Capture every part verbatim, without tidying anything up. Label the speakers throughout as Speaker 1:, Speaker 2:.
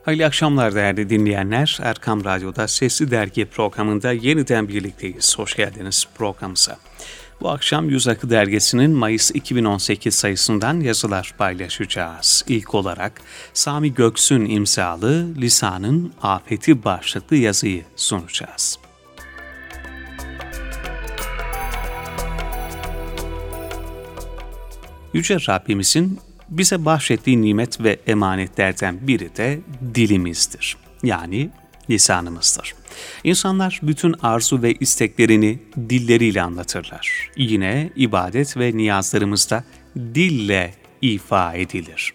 Speaker 1: Hayırlı akşamlar değerli dinleyenler. Erkam Radyo'da Sesli Dergi programında yeniden birlikteyiz. Hoş geldiniz programımıza. Bu akşam Yüz Akı Dergisi'nin Mayıs iki bin on sekiz sayısından yazılar paylaşacağız. İlk olarak Sami Göksu'nun imzalı Lisanın Afeti başlıklı yazıyı sunacağız. Yüce Rabbimizin bize bahşettiği nimet ve emanetlerden biri de dilimizdir. Yani lisanımızdır. İnsanlar bütün arzu ve isteklerini dilleriyle anlatırlar. Yine ibadet ve niyazlarımızda dille ifa edilir.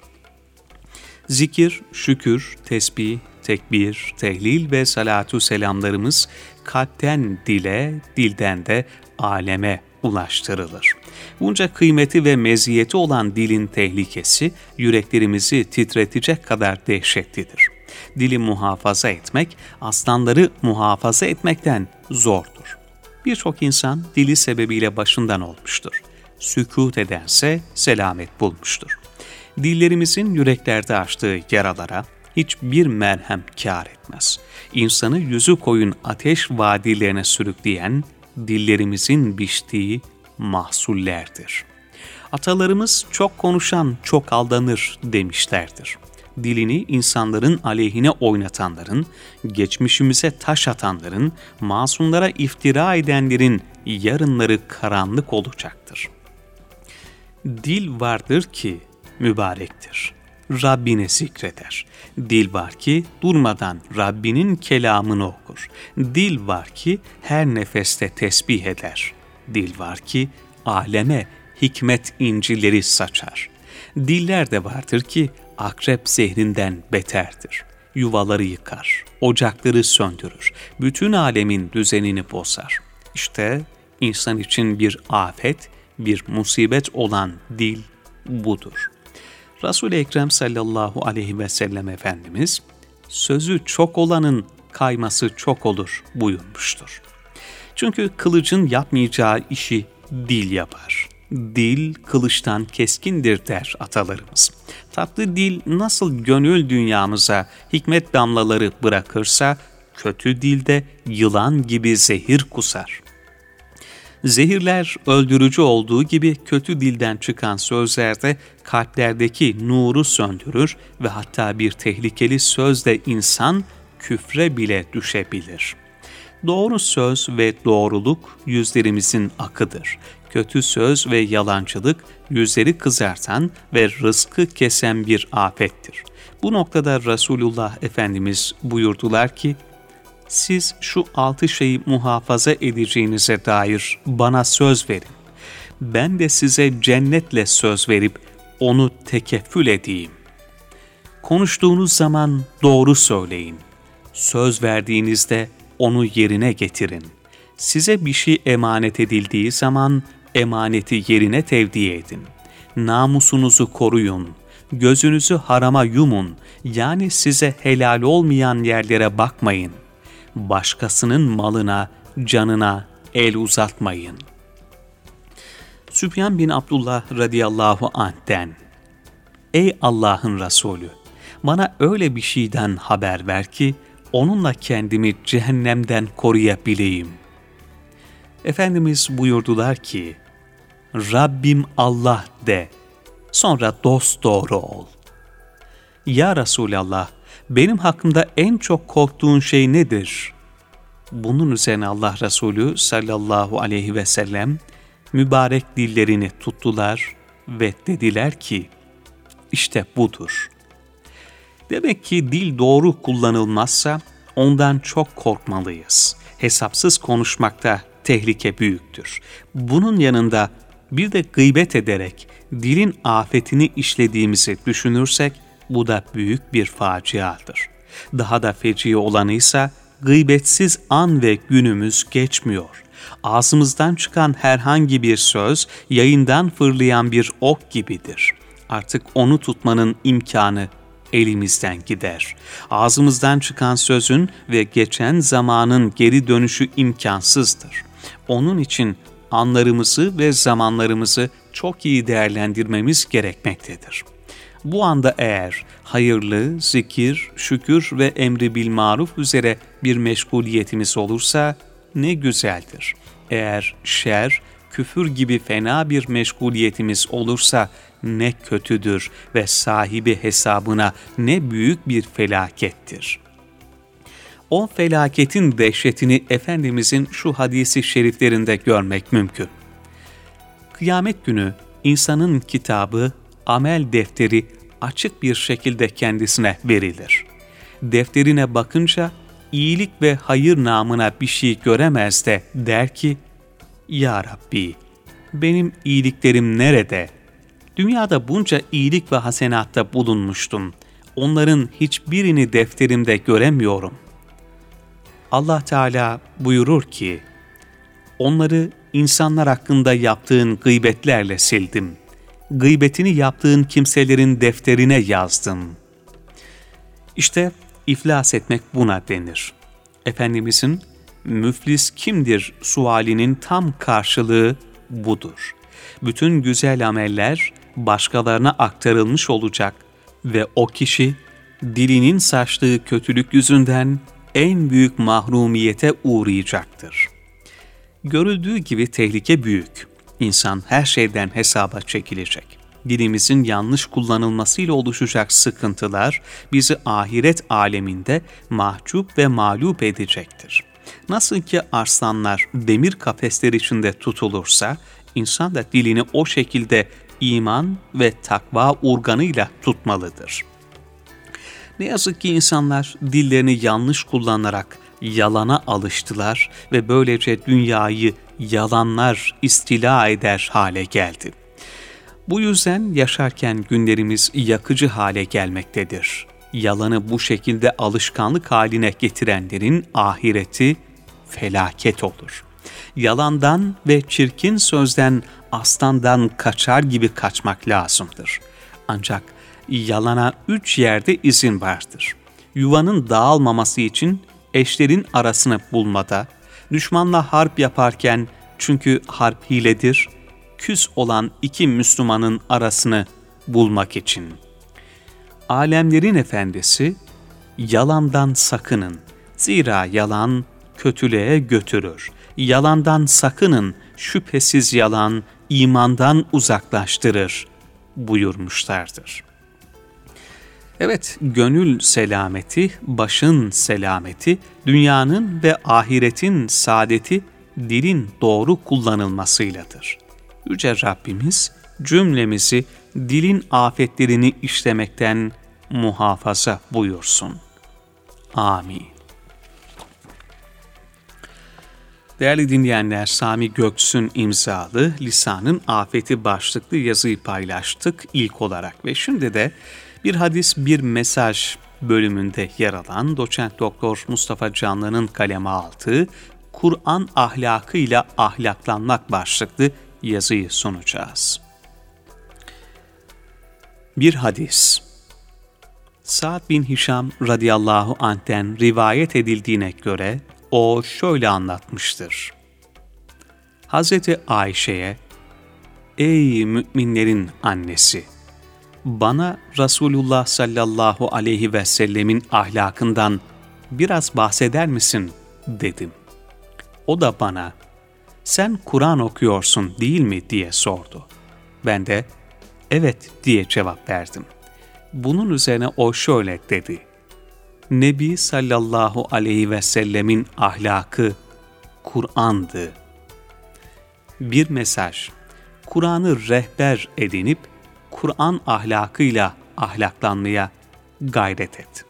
Speaker 1: Zikir, şükür, tesbih, tekbir, tehlil ve salatu selamlarımız kalpten dile, dilden de aleme ulaştırılır. Bunca kıymeti ve meziyeti olan dilin tehlikesi yüreklerimizi titretecek kadar dehşetlidir. Dili muhafaza etmek, aslanları muhafaza etmekten zordur. Birçok insan dili sebebiyle başından olmuştur. Sükût edense selamet bulmuştur. Dillerimizin yüreklerde açtığı yaralara hiçbir merhem kâr etmez. İnsanı yüzü koyun ateş vadilerine sürükleyen dillerimizin biçtiği mahsullerdir. Atalarımız çok konuşan çok aldanır demişlerdir. Dilini insanların aleyhine oynatanların, geçmişimize taş atanların, masumlara iftira edenlerin yarınları karanlık olacaktır. Dil vardır ki mübarektir. Rabbini zikreder. Dil var ki durmadan Rabbinin kelamını okur. Dil var ki her nefeste tesbih eder. Dil var ki aleme hikmet incileri saçar. Diller de vardır ki akrep zehrinden beterdir. Yuvaları yıkar, ocakları söndürür, bütün alemin düzenini bozar. İşte insan için bir afet, bir musibet olan dil budur. Resul-i Ekrem sallallahu aleyhi ve sellem Efendimiz, sözü çok olanın kayması çok olur buyurmuştur. Çünkü kılıcın yapmayacağı işi dil yapar. Dil kılıçtan keskindir der atalarımız. Tatlı dil nasıl gönül dünyamıza hikmet damlaları bırakırsa, kötü dilde yılan gibi zehir kusar. Zehirler öldürücü olduğu gibi kötü dilden çıkan sözlerde kalplerdeki nuru söndürür ve hatta bir tehlikeli sözle insan küfre bile düşebilir. Doğru söz ve doğruluk yüzlerimizin akıdır. Kötü söz ve yalancılık yüzleri kızartan ve rızkı kesen bir afettir. Bu noktada Resulullah Efendimiz buyurdular ki, siz şu altı şeyi muhafaza edeceğinize dair bana söz verin. Ben de size cennetle söz verip onu tekeffül edeyim. Konuştuğunuz zaman doğru söyleyin. Söz verdiğinizde onu yerine getirin. Size bir şey emanet edildiği zaman emaneti yerine tevdi edin. Namusunuzu koruyun. Gözünüzü harama yumun. Yani size helal olmayan yerlere bakmayın. Başkasının malına, canına el uzatmayın. Süfyan bin Abdullah radıyallahu anh'ten, ey Allah'ın Resulü, bana öyle bir şeyden haber ver ki, onunla kendimi cehennemden koruyabileyim. Efendimiz buyurdular ki, Rabbim Allah de, sonra dosdoğru ol. Ya Resulallah, benim hakkımda en çok korktuğun şey nedir? Bunun üzerine Allah Resulü sallallahu aleyhi ve sellem mübarek dillerini tuttular ve dediler ki, işte budur. Demek ki dil doğru kullanılmazsa ondan çok korkmalıyız. Hesapsız konuşmakta tehlike büyüktür. Bunun yanında bir de gıybet ederek dilin afetini işlediğimizi düşünürsek bu da büyük bir faciadır. Daha da feci olanıysa gıybetsiz an ve günümüz geçmiyor. Ağzımızdan çıkan herhangi bir söz yayından fırlayan bir ok gibidir. Artık onu tutmanın imkanı elimizden gider. Ağzımızdan çıkan sözün ve geçen zamanın geri dönüşü imkansızdır. Onun için anlarımızı ve zamanlarımızı çok iyi değerlendirmemiz gerekmektedir. Bu anda eğer hayırlı, zikir, şükür ve emri bil maruf üzere bir meşguliyetimiz olursa ne güzeldir. Eğer şer, küfür gibi fena bir meşguliyetimiz olursa ne kötüdür ve sahibi hesabına ne büyük bir felakettir. O felaketin dehşetini Efendimizin şu hadisi şeriflerinde görmek mümkün. Kıyamet günü insanın kitabı, amel defteri açık bir şekilde kendisine verilir. Defterine bakınca iyilik ve hayır namına bir şey göremez de der ki, Ya Rabbi, benim iyiliklerim nerede? Dünyada bunca iyilik ve hasenatta bulunmuştum. Onların hiçbirini defterimde göremiyorum. Allah Teala buyurur ki, onları insanlar hakkında yaptığın gıybetlerle sildim. Gıybetini yaptığın kimselerin defterine yazdım. İşte iflas etmek buna denir. Efendimizin müflis kimdir sualinin tam karşılığı budur. Bütün güzel ameller başkalarına aktarılmış olacak ve o kişi dilinin saçtığı kötülük yüzünden en büyük mahrumiyete uğrayacaktır. Görüldüğü gibi tehlike büyük. İnsan her şeyden hesaba çekilecek. Dilimizin yanlış kullanılmasıyla oluşacak sıkıntılar bizi ahiret aleminde mahcup ve mağlup edecektir. Nasıl ki arslanlar demir kafesler içinde tutulursa, insan da dilini o şekilde iman ve takva organıyla tutmalıdır. Ne yazık ki insanlar dillerini yanlış kullanarak yalana alıştılar ve böylece dünyayı yalanlar istila eder hale geldi. Bu yüzden yaşarken günlerimiz yakıcı hale gelmektedir. Yalanı bu şekilde alışkanlık haline getirenlerin ahireti felaket olur. Yalandan ve çirkin sözden aslandan kaçar gibi kaçmak lazımdır. Ancak yalana üç yerde izin vardır. Yuvanın dağılmaması için eşlerin arasını bulmada, düşmanla harp yaparken çünkü harp hiledir, küs olan iki Müslümanın arasını bulmak için. Alemlerin efendisi, yalandan sakının. Zira yalan kötülüğe götürür. Yalandan sakının, şüphesiz yalan imandan uzaklaştırır buyurmuşlardır. Evet, gönül selameti, başın selameti, dünyanın ve ahiretin saadeti dilin doğru kullanılmasıyladır. Yüce Rabbimiz cümlemizi dilin afetlerini işlemekten muhafaza buyursun. Amin. Değerli dinleyenler, Sami Göksu'nun imzalı Lisanın Afeti başlıklı yazıyı paylaştık ilk olarak ve şimdi de bir hadis bir mesaj bölümünde yer alan doçent doktor Mustafa Canlı'nın kaleme aldığı Kur'an ahlakıyla ahlaklanmak başlıklı yazıyı sunacağız. Bir hadis. Sa'd bin Hişam radıyallahu anh'ten rivayet edildiğine göre o şöyle anlatmıştır. Hazreti Ayşe'ye, "Ey müminlerin annesi, bana Resulullah sallallahu aleyhi ve sellemin ahlakından biraz bahseder misin?" dedim. O da bana, "Sen Kur'an okuyorsun değil mi?" diye sordu. Ben de, "Evet" diye cevap verdim. Bunun üzerine o şöyle dedi. Nebi sallallahu aleyhi ve sellemin ahlakı Kur'an'dı. Bir mesaj, Kur'an'ı rehber edinip Kur'an ahlakıyla ahlaklanmaya gayret et.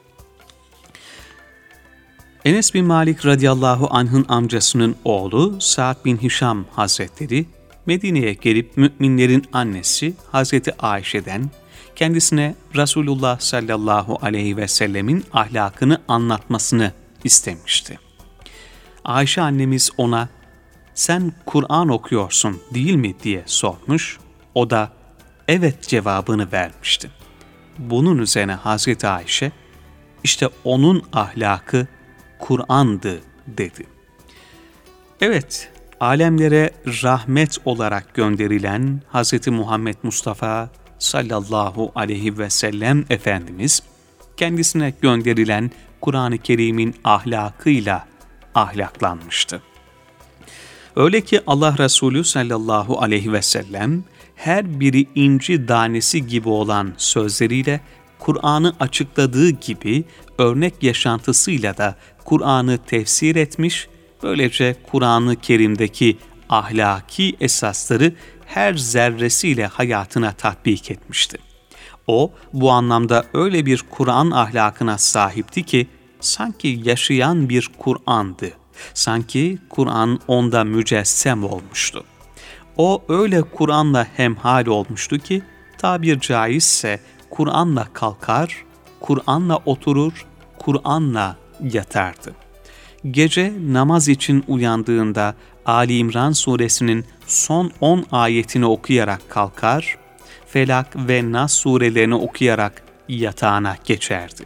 Speaker 1: Enes bin Malik radıyallahu anh'ın amcasının oğlu Sa'd bin Hişam Hazretleri Medine'ye gelip müminlerin annesi Hazreti Ayşe'den kendisine Resulullah sallallahu aleyhi ve sellemin ahlakını anlatmasını istemişti. Ayşe annemiz ona, "Sen Kur'an okuyorsun değil mi?" diye sormuş. O da, "Evet" cevabını vermişti. Bunun üzerine Hazreti Ayşe, "İşte onun ahlakı Kur'an'dı" dedi. Evet, alemlere rahmet olarak gönderilen Hz. Muhammed Mustafa sallallahu aleyhi ve sellem Efendimiz, kendisine gönderilen Kur'an-ı Kerim'in ahlakıyla ahlaklanmıştı. Öyle ki Allah Resulü sallallahu aleyhi ve sellem, her biri inci tanesi gibi olan sözleriyle Kur'an'ı açıkladığı gibi örnek yaşantısıyla da Kur'an'ı tefsir etmiş, böylece Kur'an-ı Kerim'deki ahlaki esasları her zerresiyle hayatına tatbik etmişti. O, bu anlamda öyle bir Kur'an ahlakına sahipti ki, sanki yaşayan bir Kur'an'dı. Sanki Kur'an onda mücessem olmuştu. O öyle Kur'an'la hemhal olmuştu ki, tabir caizse Kur'an'la kalkar, Kur'an'la oturur, Kur'an'la yatardı. Gece namaz için uyandığında Ali İmran suresinin son on ayetini okuyarak kalkar, Felak ve Nas surelerini okuyarak yatağına geçerdi.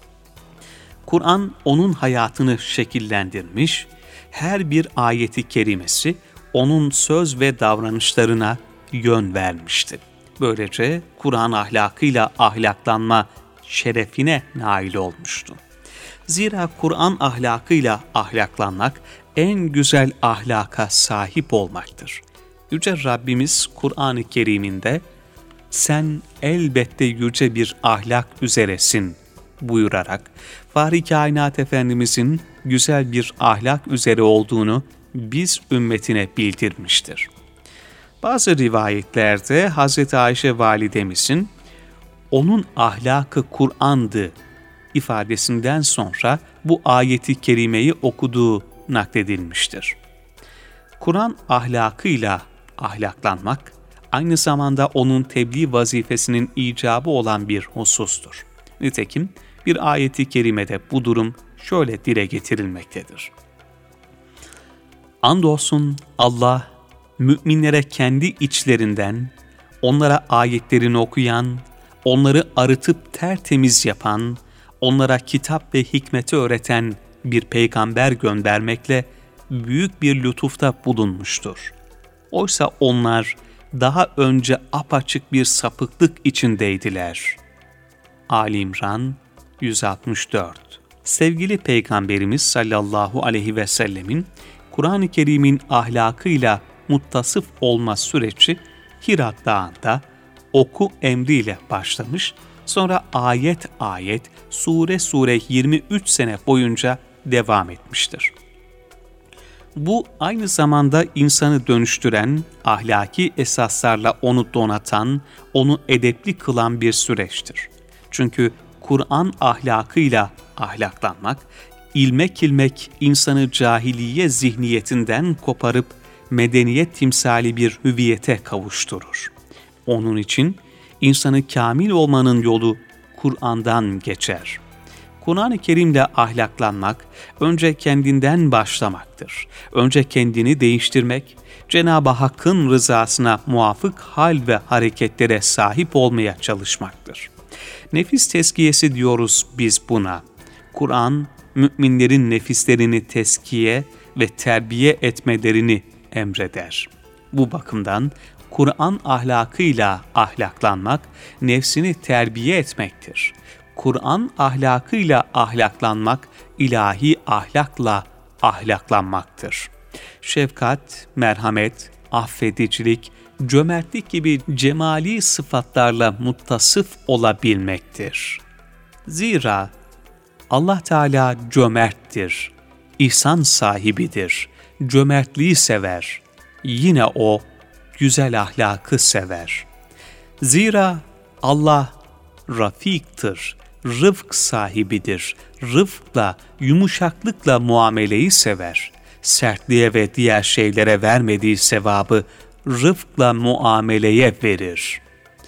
Speaker 1: Kur'an onun hayatını şekillendirmiş, her bir ayeti kerimesi onun söz ve davranışlarına yön vermişti. Böylece Kur'an ahlakıyla ahlaklanma şerefine nail olmuştu. Zira Kur'an ahlakıyla ahlaklanmak en güzel ahlaka sahip olmaktır. Yüce Rabbimiz Kur'an-ı Kerim'inde "Sen elbette yüce bir ahlak üzeresin" buyurarak Fahri Kainat Efendimizin güzel bir ahlak üzere olduğunu biz ümmetine bildirmiştir. Bazı rivayetlerde Hazreti Ayşe validemizin "Onun ahlakı Kur'an'dı" ifadesinden sonra bu ayeti kerimeyi okuduğu nakledilmiştir. Kur'an ahlakıyla ahlaklanmak, aynı zamanda onun tebliğ vazifesinin icabı olan bir husustur. Nitekim bir ayeti kerimede bu durum şöyle dile getirilmektedir. Andolsun Allah, müminlere kendi içlerinden, onlara ayetlerini okuyan, onları arıtıp tertemiz yapan, onlara kitap ve hikmeti öğreten bir peygamber göndermekle büyük bir lütufta bulunmuştur. Oysa onlar daha önce apaçık bir sapıklık içindeydiler. Ali İmran yüz altmış dört. Sevgili Peygamberimiz sallallahu aleyhi ve sellemin Kur'an-ı Kerim'in ahlakıyla muttasıf olma süreci Hira Dağı'nda oku emriyle başlamış, sonra ayet ayet, sure sure yirmi üç sene boyunca devam etmiştir. Bu aynı zamanda insanı dönüştüren, ahlaki esaslarla onu donatan, onu edepli kılan bir süreçtir. Çünkü Kur'an ahlakıyla ahlaklanmak, ilmek ilmek insanı cahiliye zihniyetinden koparıp medeniyet timsali bir hüviyete kavuşturur. Onun için insanı kamil olmanın yolu Kur'an'dan geçer. Kur'an-ı Kerim'le ahlaklanmak, önce kendinden başlamaktır. Önce kendini değiştirmek, Cenab-ı Hakk'ın rızasına muvafık hal ve hareketlere sahip olmaya çalışmaktır. Nefis tezkiyesi diyoruz biz buna. Kur'an, müminlerin nefislerini tezkiye ve terbiye etmelerini emreder. Bu bakımdan Kur'an ahlakıyla ahlaklanmak, nefsini terbiye etmektir. Kur'an ahlakıyla ahlaklanmak, ilahi ahlakla ahlaklanmaktır. Şefkat, merhamet, affedicilik, cömertlik gibi cemali sıfatlarla muttasıf olabilmektir. Zira Allah Teala cömerttir, ihsan sahibidir, cömertliği sever. Yine O güzel ahlakı sever. Zira Allah rafiktir, rıfk sahibidir, rıfkla, yumuşaklıkla muameleyi sever. Sertliğe ve diğer şeylere vermediği sevabı rıfkla muameleye verir.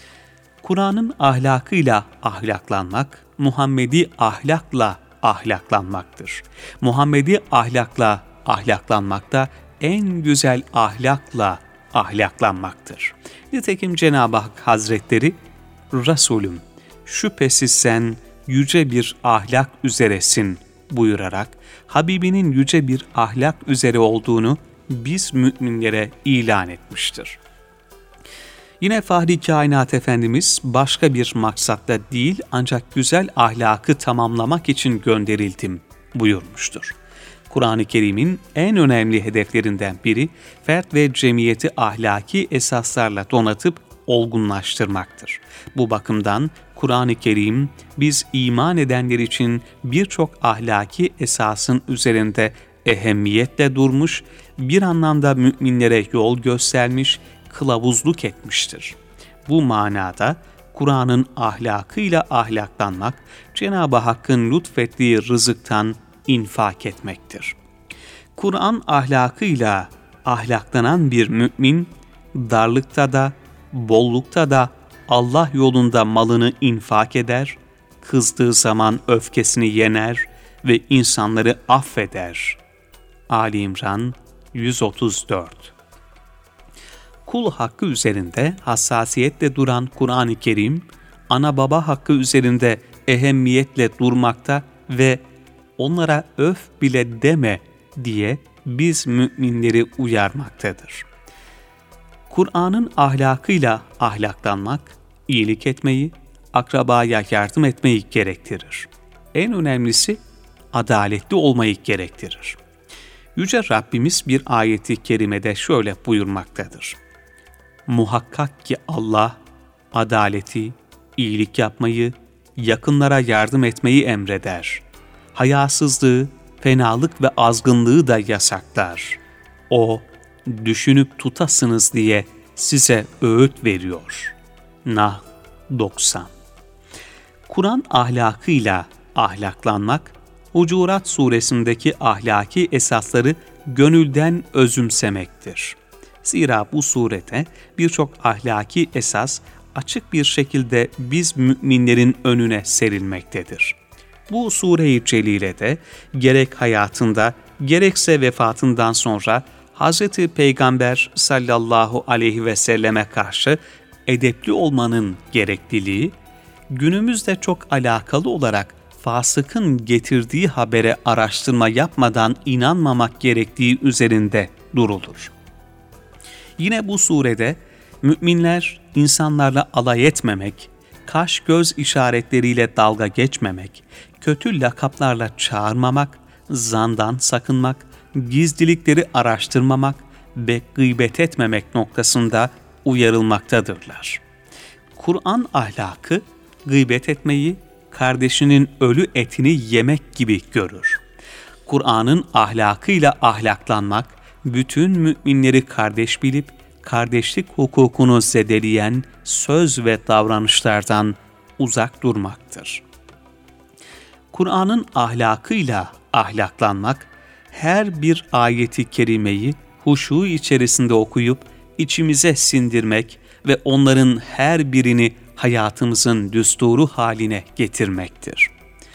Speaker 1: Kur'an'ın ahlakıyla ahlaklanmak, Muhammedi ahlakla ahlaklanmaktır. Muhammedi ahlakla ahlaklanmak da en güzel ahlakla ahlaklanmaktır. Nitekim Cenab-ı Hak Hazretleri, Resulüm, şüphesiz sen yüce bir ahlak üzeresin buyurarak, Habibinin yüce bir ahlak üzere olduğunu biz müminlere ilan etmiştir. Yine Fahri Kainat Efendimiz başka bir maksatla değil ancak güzel ahlakı tamamlamak için gönderildim buyurmuştur. Kur'an-ı Kerim'in en önemli hedeflerinden biri fert ve cemiyeti ahlaki esaslarla donatıp olgunlaştırmaktır. Bu bakımdan Kur'an-ı Kerim biz iman edenler için birçok ahlaki esasın üzerinde ehemmiyetle durmuş, bir anlamda müminlere yol göstermiş, kılavuzluk etmiştir. Bu manada Kur'an'ın ahlakıyla ahlaklanmak, Cenab-ı Hakk'ın lütfettiği rızıktan infak etmektir. Kur'an ahlakıyla ahlaklanan bir mümin, darlıkta da, bollukta da Allah yolunda malını infak eder, kızdığı zaman öfkesini yener ve insanları affeder. Ali İmran yüz otuz dört. Kul hakkı üzerinde hassasiyetle duran Kur'an-ı Kerim, ana baba hakkı üzerinde ehemmiyetle durmakta ve onlara öf bile deme diye biz müminleri uyarmaktadır. Kur'an'ın ahlakıyla ahlaklanmak, iyilik etmeyi, akrabaya yardım etmeyi gerektirir. En önemlisi adaletli olmayı gerektirir. Yüce Rabbimiz bir ayeti kerimede şöyle buyurmaktadır. Muhakkak ki Allah, adaleti, iyilik yapmayı, yakınlara yardım etmeyi emreder. Hayasızlığı, fenalık ve azgınlığı da yasaklar. O, düşünüp tutasınız diye size öğüt veriyor. Nahl doksan. Kur'an ahlakıyla ahlaklanmak, Hucurat suresindeki ahlaki esasları gönülden özümsemektir. Zira bu surete birçok ahlaki esas açık bir şekilde biz müminlerin önüne serilmektedir. Bu sure-i celilede gerek hayatında gerekse vefatından sonra Hz. Peygamber sallallahu aleyhi ve selleme karşı edepli olmanın gerekliliği, günümüzde çok alakalı olarak fasıkın getirdiği habere araştırma yapmadan inanmamak gerektiği üzerinde durulur. Yine bu surede müminler insanlarla alay etmemek, kaş göz işaretleriyle dalga geçmemek, kötü lakaplarla çağırmamak, zandan sakınmak, gizlilikleri araştırmamak ve gıybet etmemek noktasında uyarılmaktadırlar. Kur'an ahlakı, gıybet etmeyi, kardeşinin ölü etini yemek gibi görür. Kur'an'ın ahlakıyla ahlaklanmak, bütün müminleri kardeş bilip, kardeşlik hukukunu zedeleyen söz ve davranışlardan uzak durmaktır. Kur'an'ın ahlakıyla ahlaklanmak, her bir ayeti kerimeyi huşu içerisinde okuyup içimize sindirmek ve onların her birini hayatımızın düsturu haline getirmektir.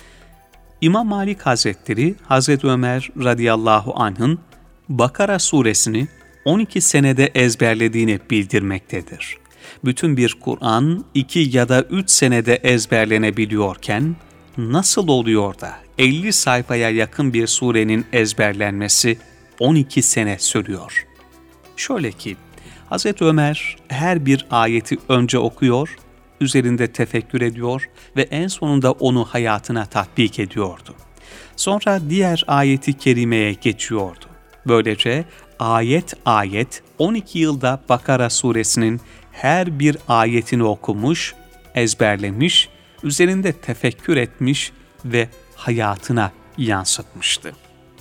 Speaker 1: İmam Malik Hazretleri, Hazreti Ömer radıyallahu anh'ın Bakara suresini on iki senede ezberlediğini bildirmektedir. Bütün bir Kur'an iki ya da üç senede ezberlenebiliyorken, nasıl oluyor da elli sayfaya yakın bir surenin ezberlenmesi on iki sene sürüyor? Şöyle ki, Hazreti Ömer her bir ayeti önce okuyor, üzerinde tefekkür ediyor ve en sonunda onu hayatına tatbik ediyordu. Sonra diğer ayeti kerimeye geçiyordu. Böylece ayet ayet on iki yılda Bakara suresinin her bir ayetini okumuş, ezberlemiş, üzerinde tefekkür etmiş ve hayatına yansıtmıştı.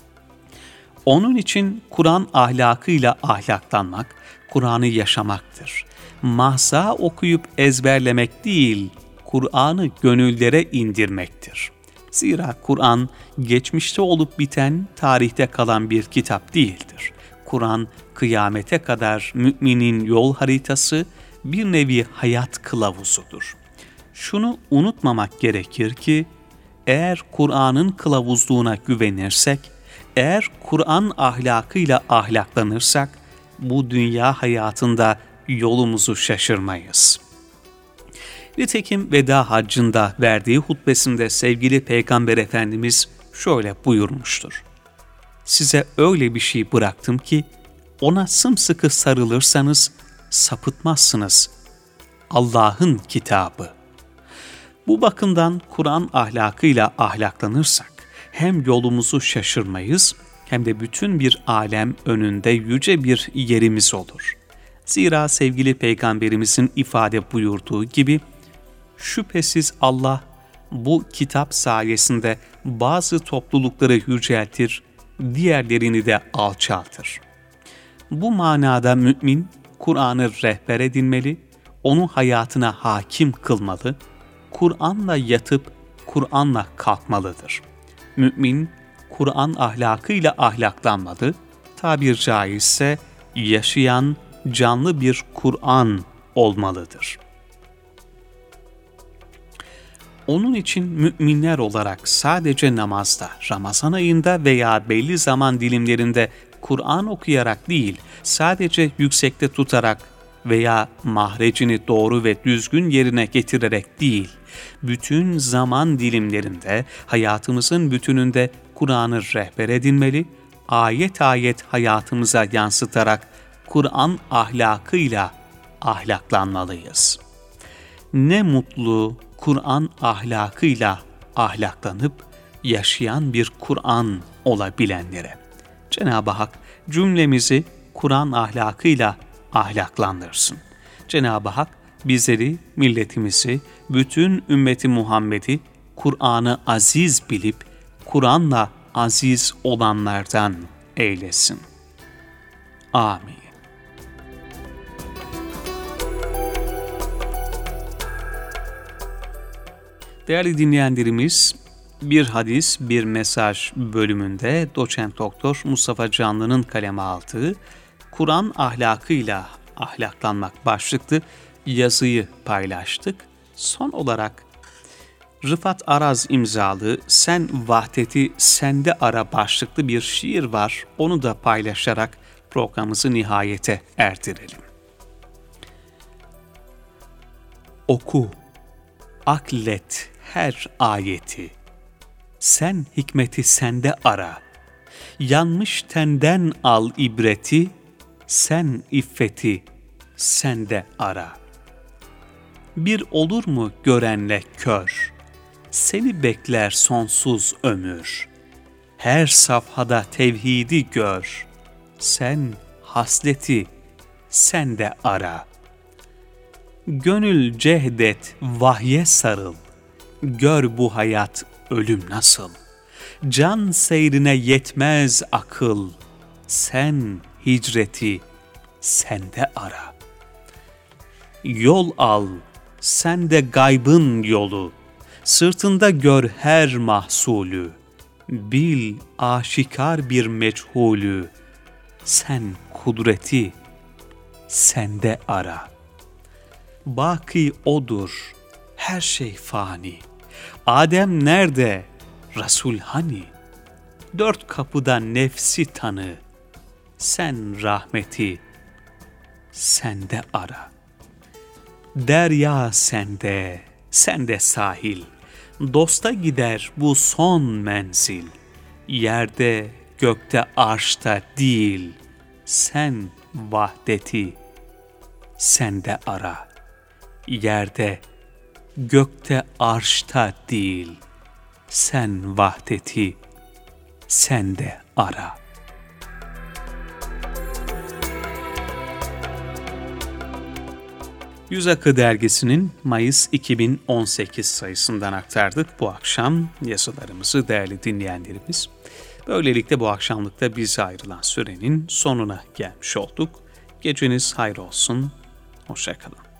Speaker 1: Onun için Kur'an ahlakıyla ahlaklanmak, Kur'an'ı yaşamaktır. Mahsa okuyup ezberlemek değil, Kur'an'ı gönüllere indirmektir. Zira Kur'an, geçmişte olup biten, tarihte kalan bir kitap değildir. Kur'an, kıyamete kadar müminin yol haritası, bir nevi hayat kılavuzudur. Şunu unutmamak gerekir ki, eğer Kur'an'ın kılavuzluğuna güvenirsek, eğer Kur'an ahlakıyla ahlaklanırsak, bu dünya hayatında yolumuzu şaşırmayız. Nitekim veda haccında verdiği hutbesinde sevgili Peygamber Efendimiz şöyle buyurmuştur. Size öyle bir şey bıraktım ki ona sımsıkı sarılırsanız sapıtmazsınız Allah'ın kitabı. Bu bakımdan Kur'an ahlakıyla ahlaklanırsak hem yolumuzu şaşırmayız hem de bütün bir alem önünde yüce bir yerimiz olur. Zira sevgili Peygamberimizin ifade buyurduğu gibi şüphesiz Allah bu kitap sayesinde bazı toplulukları yüceltir, diğerlerini de alçaltır. Bu manada mümin Kur'an'ı rehber edinmeli, onu hayatına hakim kılmalı, Kur'an'la yatıp Kur'an'la kalkmalıdır. Mümin Kur'an ahlakıyla ahlaklanmalı, tabir caizse yaşayan canlı bir Kur'an olmalıdır. Onun için müminler olarak sadece namazda, Ramazan ayında veya belli zaman dilimlerinde Kur'an okuyarak değil, sadece yüksekte tutarak veya mahrecini doğru ve düzgün yerine getirerek değil, bütün zaman dilimlerinde, hayatımızın bütününde Kur'an'ı rehber edinmeli, ayet ayet hayatımıza yansıtarak Kur'an ahlakıyla ahlaklanmalıyız. Ne mutlu Kur'an ahlakıyla ahlaklanıp yaşayan bir Kur'an olabilenlere. Cenab-ı Hak cümlemizi Kur'an ahlakıyla ahlaklandırsın. Cenab-ı Hak bizleri, milletimizi, bütün ümmeti Muhammed'i Kur'an'ı aziz bilip Kur'an'la aziz olanlardan eylesin. Amin. Değerli dinleyenlerimiz, Bir Hadis, Bir Mesaj bölümünde Doçent Doktor Mustafa Canlı'nın kaleme aldığı Kur'an ahlakıyla ahlaklanmak başlıklı yazıyı paylaştık. Son olarak Rıfat Araz imzalı Sen Vahdeti Sende Ara başlıklı bir şiir var. Onu da paylaşarak programımızı nihayete erdirelim. Oku, aklet her ayeti, sen hikmeti sende ara, yanmış tenden al ibreti, sen iffeti sende ara. Bir olur mu görenle kör, seni bekler sonsuz ömür, her safhada tevhidi gör, sen hasleti sende ara. Gönül cehdet, vahye sarıl, gör bu hayat ölüm nasıl, can seyrine yetmez akıl, sen hicreti sende ara. Yol al, sende gaybın yolu, sırtında gör her mahsulü, bil aşikar bir meçhulü, sen kudreti sende ara. Baki odur, her şey fani. Adem nerede, Resul hani? Dört kapıda nefsi tanı, sen rahmeti sende ara. Derya sende, sende sahil, dosta gider bu son menzil. Yerde, gökte, arşta değil, sen vahdeti sende ara. Yerde, gökte, arşta değil, sen vahdeti sende ara. Yüz Akı Dergisi'nin Mayıs iki bin on sekiz sayısından aktardık bu akşam yazılarımızı değerli dinleyenlerimiz. Böylelikle bu akşamlıkta bize ayrılan sürenin sonuna gelmiş olduk. Geceniz hayır olsun, hoşça kalın.